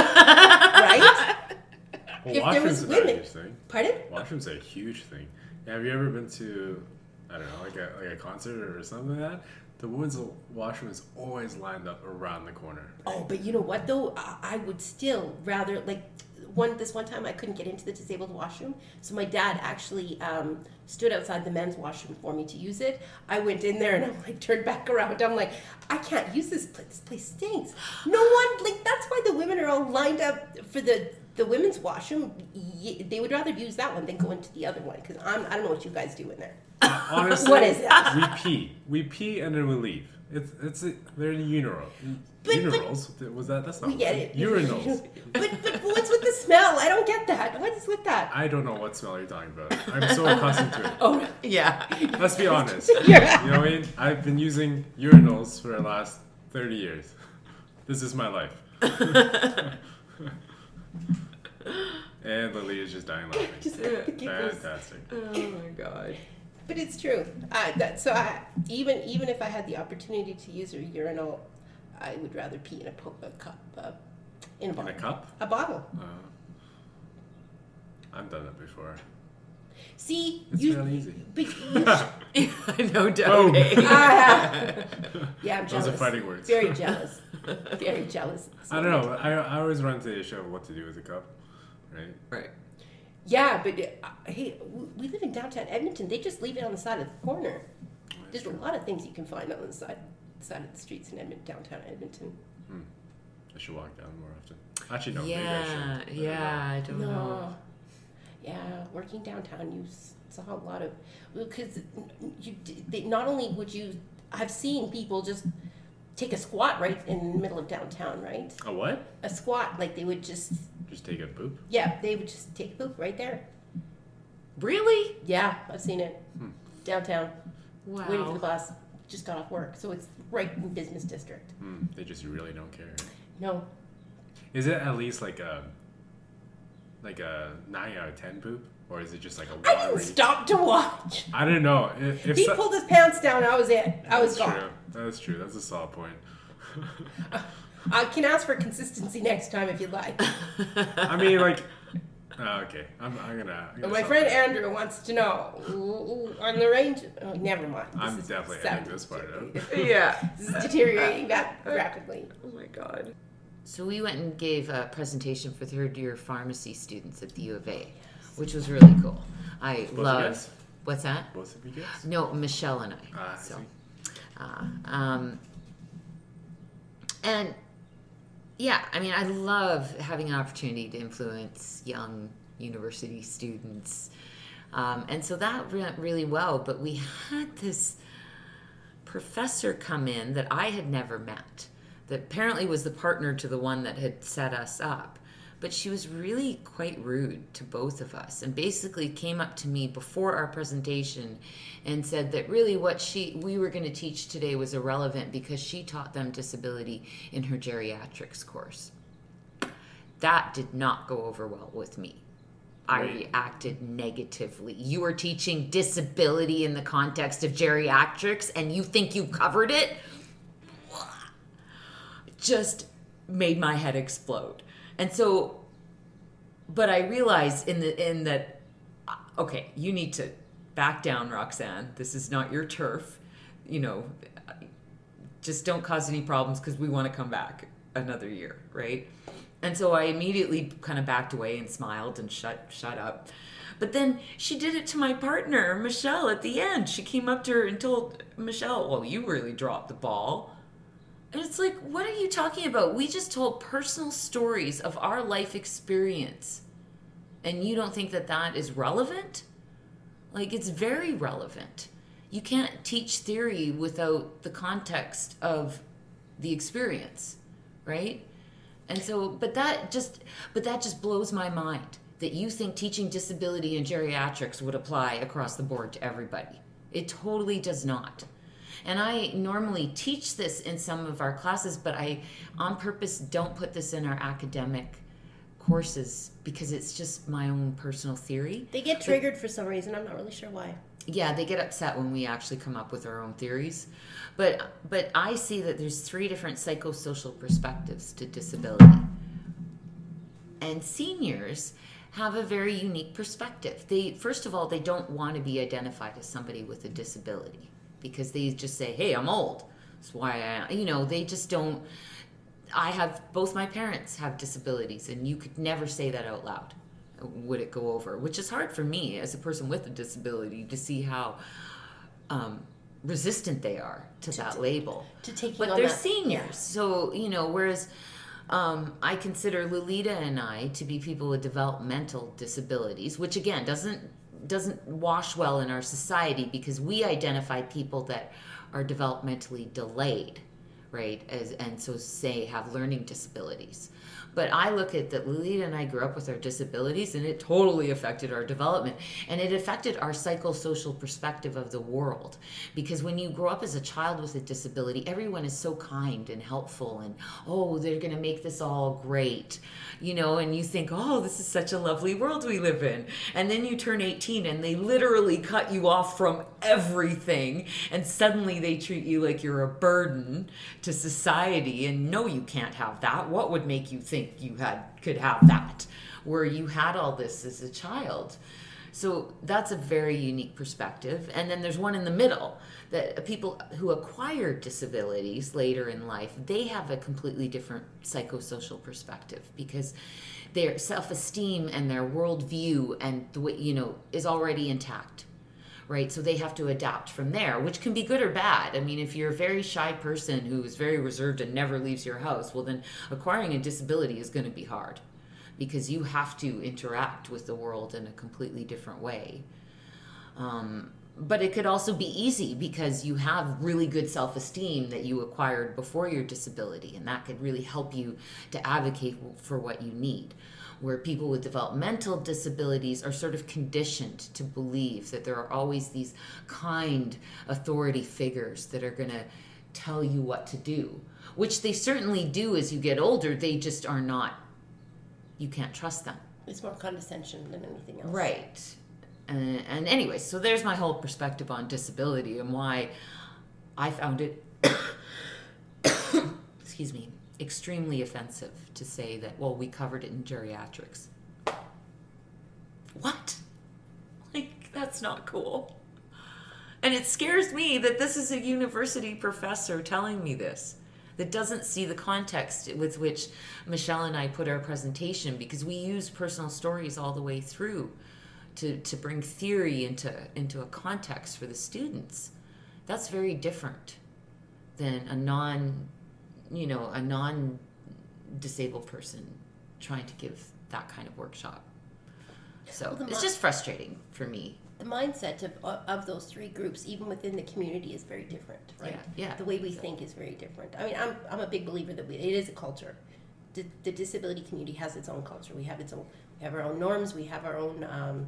right? well, if there was washrooms are a women- huge thing. Pardon? Washrooms are a huge thing. Have you ever been to, I don't know, like a like a concert or something like that? The women's washroom is always lined up around the corner. Oh, but you know what though? I, I would still rather like one. This one time I couldn't get into the disabled washroom, so my dad actually um, stood outside the men's washroom for me to use it. I went in there and I'm like turned back around. I'm like, I can't use this place. This place stinks. No one like that's why the women are all lined up for the the women's washroom. Y- They would rather use that one than go into the other one because I'm I don't know what you guys do in there. Honestly, What is that? we pee. We pee and then we leave. It's it's a, they're in urinal. But- Urinals? Was that? That's not We get right. it. Urinals. but but what's with the smell? I don't get that. What is with that? I don't know what smell you're talking about. I'm so accustomed to it. Oh, Yeah. Let's be honest. Yeah. You know what I mean? I've been using urinals for the last thirty years. This is my life. And Lily is just dying laughing. just the giggles. Fantastic. Oh my god. But it's true. Uh, that, so I, even even if I had the opportunity to use a urinal, I would rather pee in a, po- a cup, uh, in a In bottle. a cup? A bottle. Uh, I've done it before. See, It's you. really easy. But you No doubt. Boom. eh? ah, yeah, I'm Those jealous. are fighting words. Very jealous. Very jealous. I don't know. I, I always run to the show of what to do with a cup, right? Right. Yeah, but uh, hey, w- we live in downtown Edmonton. They just leave it on the side of the corner. There's a lot of things you can find on the side side of the streets in Edmonton, downtown Edmonton. I should walk down more often. Actually, no. Maybe I Yeah. should. I don't know. Yeah. I don't know. No. Yeah, working downtown, you s- saw a lot of because you d- they, not only would you, I've seen people just take a squat right in the middle of downtown, right? A what? A squat, like they would just, Just take a poop? yeah, they would just take a poop right there. Really? Yeah, I've seen it Hmm. downtown, Wow. waiting for the bus. Just got off work, so it's right in business district. Hmm. They just really don't care. No, Is it at least like a like a nine out of ten poop, or is it just like a I watery? didn't stop to watch. I don't know. If, if He so- pulled his pants down. I was it. I was That's gone. true. That's true. That's a solid point. I can ask for consistency next time if you'd like. I mean, like, oh, okay. I'm, I'm gonna. I'm But gonna my stop friend there. Andrew wants to know ooh, ooh, on the range. Oh, never mind. This I'm is definitely sad. editing this part out. Yeah. This is deteriorating that rapidly. Oh my god. So we went and gave a presentation for third year pharmacy students at the U of A, which was really cool. I Both of you love. guys? What's that? Both of you guys? No, Michelle and I. Ah, I so, see. uh, um, and yeah, I mean, I love having an opportunity to influence young university students, um, and so that went really well. But we had this professor come in that I had never met, that apparently was the partner to the one that had set us up. But she was really quite rude to both of us and basically came up to me before our presentation and said that really what she we were going to teach today was irrelevant because she taught them disability in her geriatrics course. That did not go over well with me. I reacted negatively. You are teaching disability in the context of geriatrics and you think you covered it? Just made my head explode. And so, but I realized in the in that, okay, you need to back down, Roxanne. This is not your turf. You know, just don't cause any problems because we want to come back another year, right? And so I immediately kind of backed away and smiled and shut shut up. But then she did it to my partner, Michelle, at the end. She came up to her and told Michelle, well, you really dropped the ball. And it's like, what are you talking about? We just told personal stories of our life experience. And you don't think that that is relevant? Like, it's very relevant. You can't teach theory without the context of the experience, right? And so, but that just, but that just blows my mind that you think teaching disability and geriatrics would apply across the board to everybody. It totally does not. And I normally teach this in some of our classes, but I, on purpose, don't put this in our academic courses because it's just my own personal theory. They get triggered but, for some reason. I'm not really sure why. Yeah, they get upset when we actually come up with our own theories. But but I see that there's three different psychosocial perspectives to disability. And seniors have a very unique perspective. They, first of all, they don't want to be identified as somebody with a disability. Because they just say, hey, I'm old. That's why I, you know, they just don't. I have, both my parents have disabilities, and you could never say that out loud. Would it go over? Which is hard for me as a person with a disability to see how um, resistant they are to, to that t- label. To take But on they're that. seniors. Yeah. So, you know, whereas um, I consider Lolita and I to be people with developmental disabilities, which again doesn't doesn't wash well in our society because we identify people that are developmentally delayed, right? As and so say have learning disabilities. But I look at that Lolita and I grew up with our disabilities and it totally affected our development. And it affected our psychosocial perspective of the world. Because when you grow up as a child with a disability, everyone is so kind and helpful and, oh, they're going to make this all great. You know, and you think, oh, this is such a lovely world we live in. And then you turn eighteen and they literally cut you off from everything. And suddenly they treat you like you're a burden to society. And no, you can't have that. What would make you think you had could have that where you had all this as a child? So that's a very unique perspective. And then there's one in the middle, that people who acquire disabilities later in life, they have a completely different psychosocial perspective because their self-esteem and their worldview and the way, you know, is already intact. Right, so they have to adapt from there, which can be good or bad. I mean, if you're a very shy person who is very reserved and never leaves your house, well, then acquiring a disability is going to be hard because you have to interact with the world in a completely different way. Um, but it could also be easy because you have really good self-esteem that you acquired before your disability, and that could really help you to advocate for what you need. Where people with developmental disabilities are sort of conditioned to believe that there are always these kind authority figures that are going to tell you what to do, which they certainly do as you get older. They just are not, you can't trust them. It's more condescension than anything else. Right. And, and anyway, so there's my whole perspective on disability and why I found it, excuse me, extremely offensive to say that, well, we covered it in geriatrics. What? Like, that's not cool. And it scares me that this is a university professor telling me this, that doesn't see the context with which Michelle and I put our presentation, because we use personal stories all the way through to, to bring theory into, into a context for the students. That's very different than a non you know, a non-disabled person trying to give that kind of workshop. So well, it's just frustrating for me the mindset of of those three groups, even within the community, is very different, right? Yeah, yeah. The way we think is very different. I mean, I'm I'm a big believer that we, it is a culture. The, the disability community has its own culture. We have its own. We have our own norms. We have our own. Um,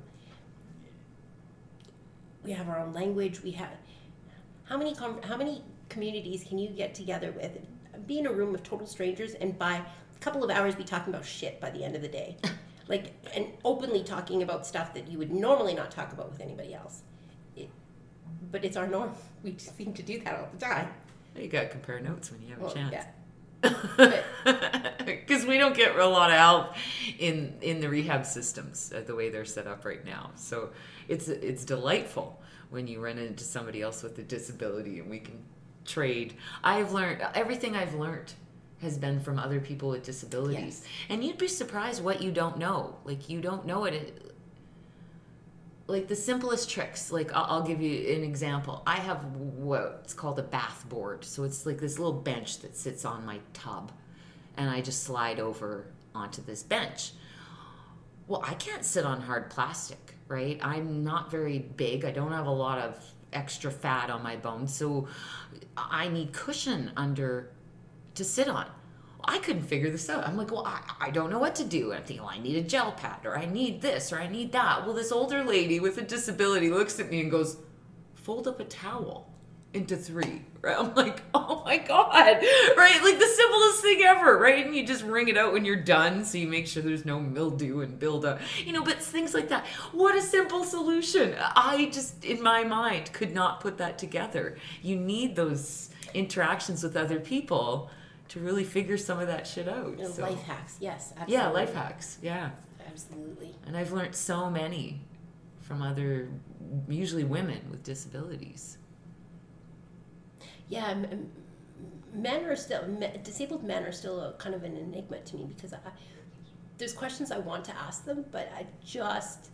we have our own language. We have. How many com- how many communities can you get together with, be in a room of total strangers, and by a couple of hours be talking about shit by the end of the day? Like, and openly talking about stuff that you would normally not talk about with anybody else. It, but it's our norm. We just seem to do that all the time. You got to compare notes when you have Well, a chance. yeah. Because we don't get a lot of help in in the rehab systems uh, the way they're set up right now. So it's it's delightful when you run into somebody else with a disability and we can trade. I've learned everything I've learned has been from other people with disabilities. Yes. And you'd be surprised what you don't know. Like, you don't know it. Like, the simplest tricks. Like, I'll, I'll give you an example. I have what's called a bath board. So it's like this little bench that sits on my tub. And I just slide over onto this bench. Well, I can't sit on hard plastic, right? I'm not very big. I don't have a lot of extra fat on my bones. So I need cushion under to sit on. I couldn't figure this out. I'm like, well, I, I don't know what to do. I'm thinking, well, I need a gel pad, or I need this, or I need that. Well, this older lady with a disability looks at me and goes, fold up a towel into three. Right? I'm like, oh my God. Right? Like the simplest thing ever, right? And you just wring it out when you're done, so you make sure there's no mildew and buildup. You know, but things like that. What a simple solution. I just, in my mind, could not put that together. You need those interactions with other people to really figure some of that shit out. You know, So. Life hacks, yes, absolutely. Yeah, life hacks, yeah. Absolutely. And I've learned so many from other, usually women with disabilities. Yeah, m- m- men are still, me, disabled men are still a, kind of an enigma to me, because I, there's questions I want to ask them, but I just,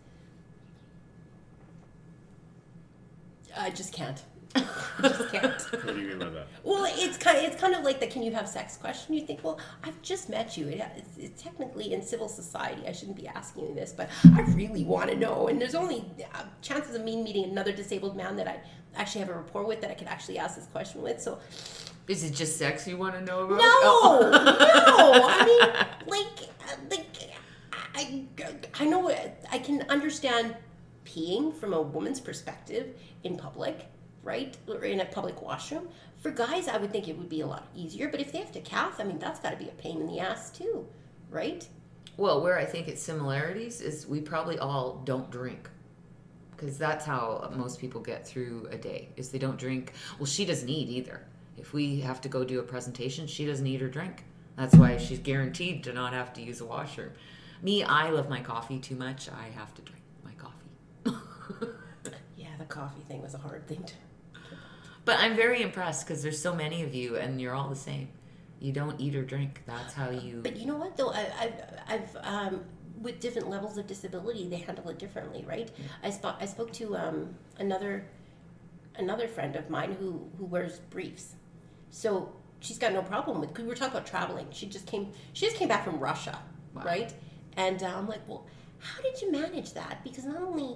I just can't. I just can't. What do you mean by that? Well, it's kind of, it's kind of like the can you have sex question. You think, well, I've just met you. It, it's, it's technically in civil society. I shouldn't be asking you this, but I really want to know. And there's only uh, chances of me meeting another disabled man that I actually have a rapport with that I could actually ask this question with. So, Is it just sex you want to know about? no, Oh. no. I mean, like, uh, like, I, I know I can understand peeing from a woman's perspective in public, right? Or in a public washroom. For guys, I would think it would be a lot easier, but if they have to calf, I mean, that's got to be a pain in the ass too, right? Well, where I think it's similarities is we probably all don't drink. Because that's how most people get through a day, is they don't drink. Well, she doesn't eat either. If we have to go do a presentation, she doesn't eat or drink. That's why she's guaranteed to not have to use a washroom. Me, I love my coffee too much. I have to drink my coffee. Yeah, the coffee thing was a hard thing to... But I'm very impressed because there's so many of you and you're all the same. You don't eat or drink. That's how you... But you know what, though? I, I've, I've um, with different levels of disability, they handle it differently, right? Yeah. I, spo- I spoke to um, another another friend of mine who, who wears briefs. So she's got no problem with... Because we were talking about traveling. She just came She just came back from Russia, Wow. right? And uh, I'm like, well, how did you manage that? Because not only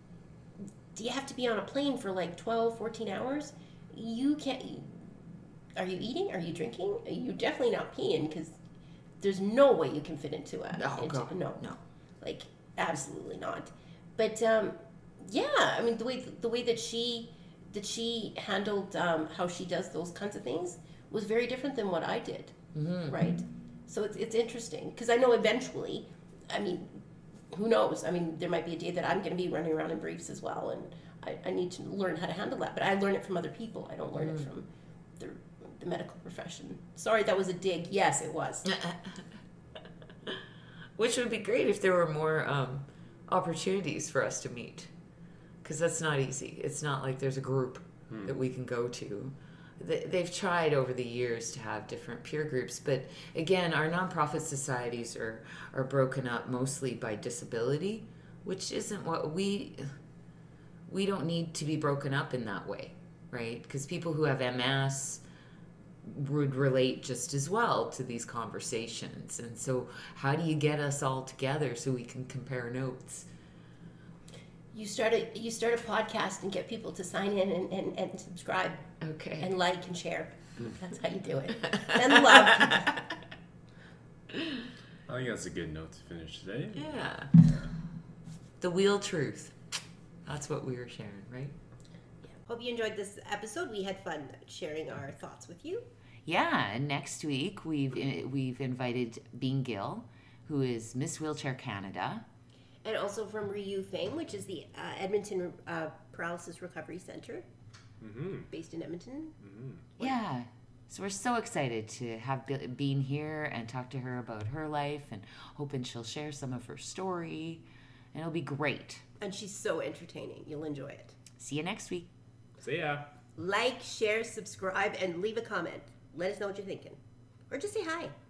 do you have to be on a plane for like twelve, fourteen hours, you can't... Are you eating? Are you drinking? Are you definitely not peeing? Because there's no way you can fit into a... Oh, into, God. No, No. like absolutely not. But um, yeah, I mean the way the way that she that she handled um, how she does those kinds of things was very different than what I did, Mm-hmm. right? So it's it's interesting because I know eventually, I mean, who knows? I mean, there might be a day that I'm going to be running around in briefs as well, and I, I need to learn how to handle that. But I learn it from other people. I don't learn Mm. it from the the medical profession. Sorry, that was a dig. Yes, it was. Which would be great if there were more um, opportunities for us to meet. Because that's not easy. It's not like there's a group Hmm. that we can go to. They- They've tried over the years to have different peer groups, but again, our nonprofit societies are, are broken up mostly by disability, which isn't what we... We don't need to be broken up in that way, right? Because people who have M S would relate just as well to these conversations. And so how do you get us all together so we can compare notes? You start a you start a podcast and get people to sign in and, and, and subscribe Okay. and like and share. That's how you do it. And love people. I think that's a good note to finish today. Yeah. The wheel truth. That's what we were sharing, right? Hope you enjoyed this episode. We had fun sharing our thoughts with you. Yeah, and next week we've we've invited Bean Gill, who is Miss Wheelchair Canada. And also from Ryu fame, which is the uh, Edmonton uh, Paralysis Recovery Center, Mm-hmm. based in Edmonton. Mm-hmm. Yeah. So we're so excited to have Be- Bean here and talk to her about her life and hoping she'll share some of her story. And it'll be great. And she's so entertaining. You'll enjoy it. See you next week. See ya. Like, share, subscribe, and leave a comment. Let us know what you're thinking. Or just say hi.